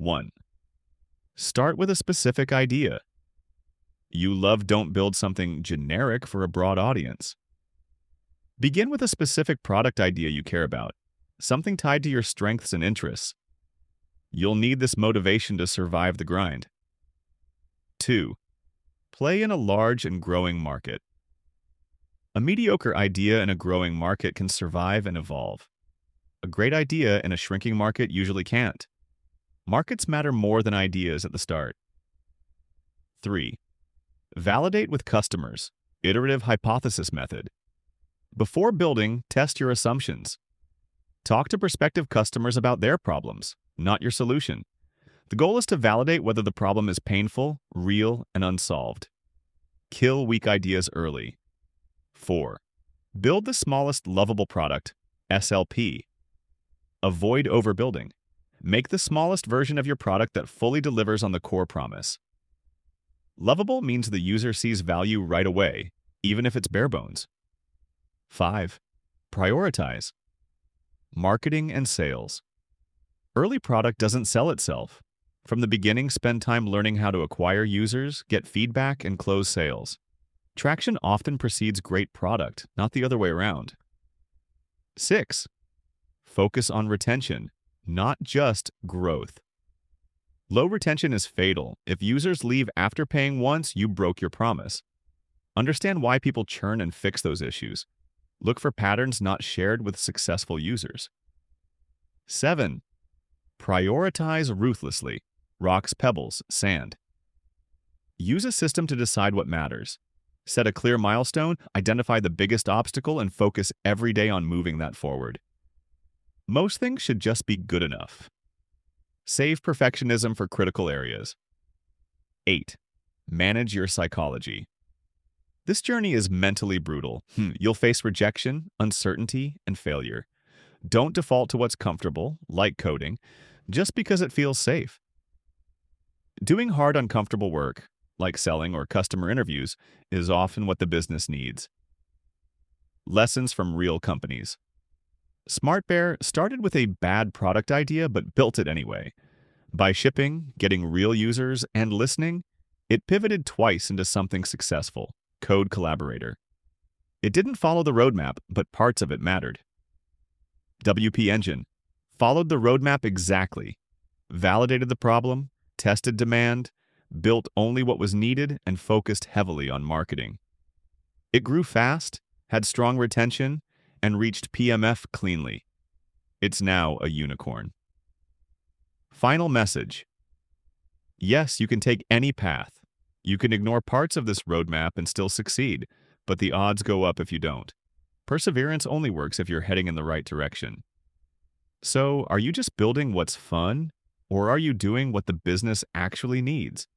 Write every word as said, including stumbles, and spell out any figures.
one. Start with a specific idea. You love don't build something generic for a broad audience. Begin with a specific product idea you care about, something tied to your strengths and interests. You'll need this motivation to survive the grind. two. Play in a large and growing market. A mediocre idea in a growing market can survive and evolve. A great idea in a shrinking market usually can't. Markets matter more than ideas at the start. three. Validate with customers. Iterative hypothesis method. Before building, test your assumptions. Talk to prospective customers about their problems, not your solution. The goal is to validate whether the problem is painful, real, and unsolved. Kill weak ideas early. four. Build the smallest lovable product, S L P. Avoid overbuilding. Make the smallest version of your product that fully delivers on the core promise. Lovable means the user sees value right away, even if it's bare bones. five. Prioritize. Marketing and sales. Early product doesn't sell itself. From the beginning, spend time learning how to acquire users, get feedback, and close sales. Traction often precedes great product, not the other way around. six. Focus on retention, not just growth. Low retention is fatal. If users leave after paying once, you broke your promise. Understand why people churn and fix those issues. Look for patterns not shared with successful users. seven. Prioritize ruthlessly. Rocks, pebbles, sand. Use a system to decide what matters. Set a clear milestone, identify the biggest obstacle, and focus every day on moving that forward. Most things should just be good enough. Save perfectionism for critical areas. eight. Manage your psychology. This journey is mentally brutal. Hmm, You'll face rejection, uncertainty, and failure. Don't default to what's comfortable, like coding, just because it feels safe. Doing hard, uncomfortable work, like selling or customer interviews, is often what the business needs. Lessons from real companies. SmartBear started with a bad product idea but built it anyway. By shipping, getting real users, and listening, it pivoted twice into something successful, Code Collaborator. It didn't follow the roadmap, but parts of it mattered. W P Engine followed the roadmap exactly, validated the problem, tested demand, built only what was needed, and focused heavily on marketing. It grew fast, had strong retention, and reached P M F cleanly. It's now a unicorn. Final message. Yes, you can take any path. You can ignore parts of this roadmap and still succeed, but the odds go up if you don't. Perseverance only works if you're heading in the right direction. So, are you just building what's fun, or are you doing what the business actually needs?